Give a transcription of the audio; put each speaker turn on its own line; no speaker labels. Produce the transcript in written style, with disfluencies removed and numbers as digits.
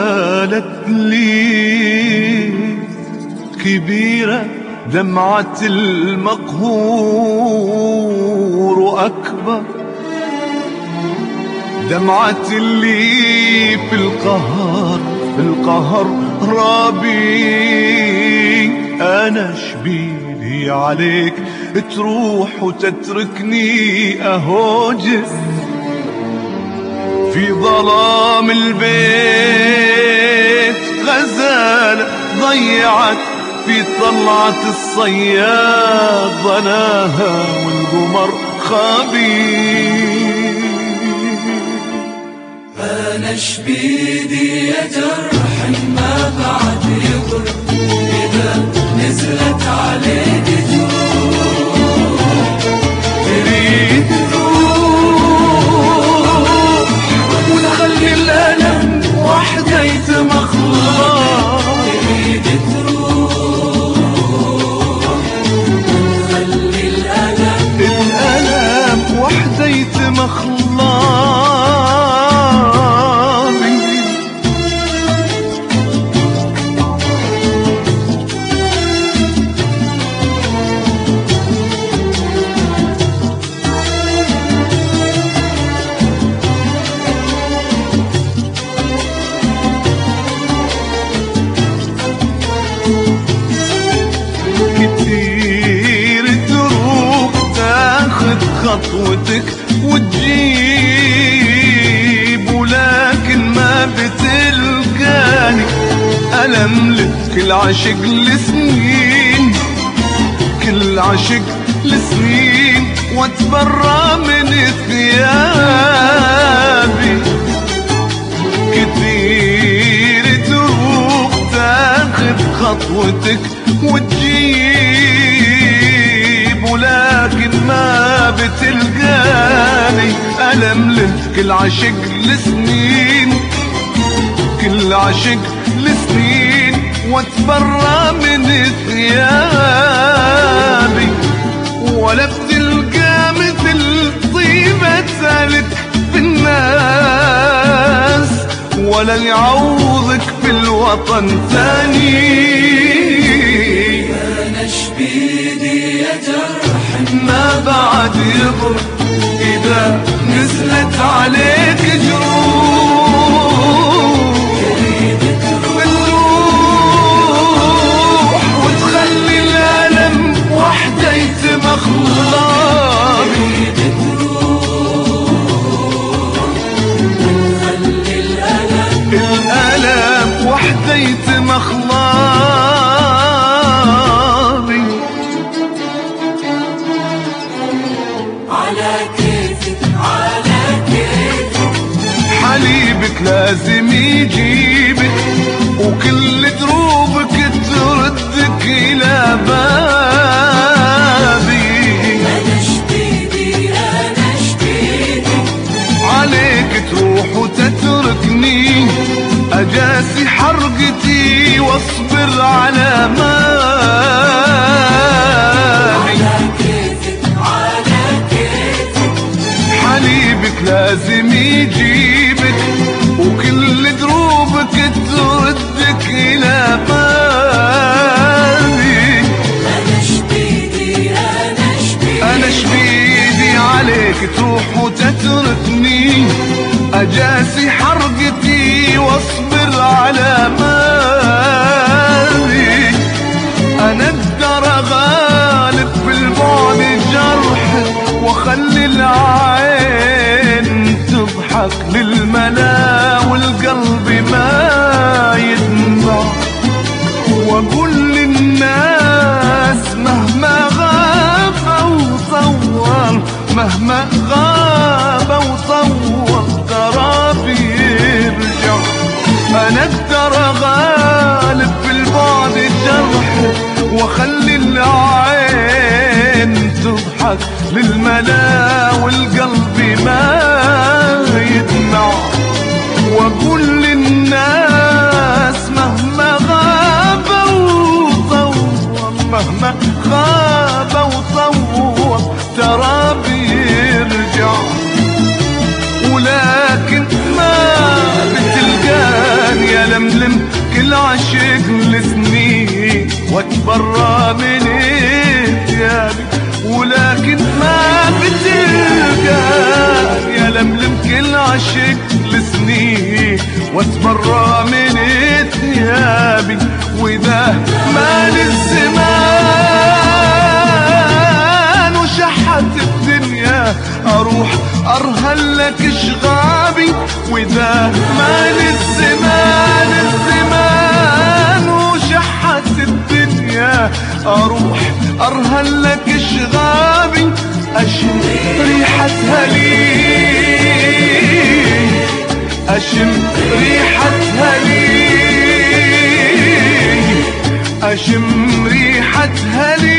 زالت لي كبيرة دمعة المقهور وأكبر دمعة اللي في القهر رابي. أنا شبيلي عليك تروح وتتركني أهوجس في ظلام البيت. غزالة ضيعت في طلعة الصياد ظناها والقمر خابي.
أنا شبيدي يا جرح ما بعد يضرب إذا نزلت عليك جروح.
تريد تروح وتخلي الألم وحده يتمخضر.
تريد تروح وتخلي
الألم وحده يتمخضر. خطوتك وتجيب ولكن ما بتلقاني. ألم لك كل عشق لسنين كل عشق لسنين واتبرى من ثيابي. كثير تروح تاخذ خطوتك وتجيب ولكن ما بتلقاني. ألم له كل عشق لسنين كل عشق لسنين واتبرى من ثيابي. ولا بتلقى مثل طيبتك في الناس ولا يعوضك في الوطن ثاني.
أنا شبيدي يا جرح
ما بعد يضرب إذا نزلت عليك جروح.
تريد
تروح وتخلي الألم وحده يتمخضر.
تريد تروح وتخلي
الألم وحده يتمخضر.
على كيفك على كيفك
حليبك لازم يجيبك وكل دروبك تردك إلى بابي.
أنا شبيدي أنا شبيدي
عليك تروح وتتركني أجاسي حرقتي واصبر على مالي.
على كيفك
حليبك لازم يجيبك وكل دروبك تردك إلى بالي.
أنا شبيدي
أنا شبيدي عليك تروح وتتركني أجاسي حرقتي واصبر على مالي. أنا الدرى غالب في البعد جرح وخلي العين تضحك للملا والقلب ما يدمع. واقول للناس مهما غاب او طول مهما غاب او طول ترى بيرجع. انا الدرى غالب في البعد جرح وخلي العين تضحك للملا والقلب ما يدمع. واقول للناس مهما غاب وطول مهما غاب وطول ترى بيرجع. ولكن ما بتلقاني يا لم واتبرى من ثيابي، ولكن ما بتلقاني يا لملم كل عشق لسنين واتبرى من ثيابي، واذا مال الزمان وشحت الدنيا اروح ارهن لك شغابي، واذا مال الزمان وشحت الدنيا اروح ارهن لك شغابي، اشم ريحتها لي، اشم ريحتها لي، اشم ريحتها لي.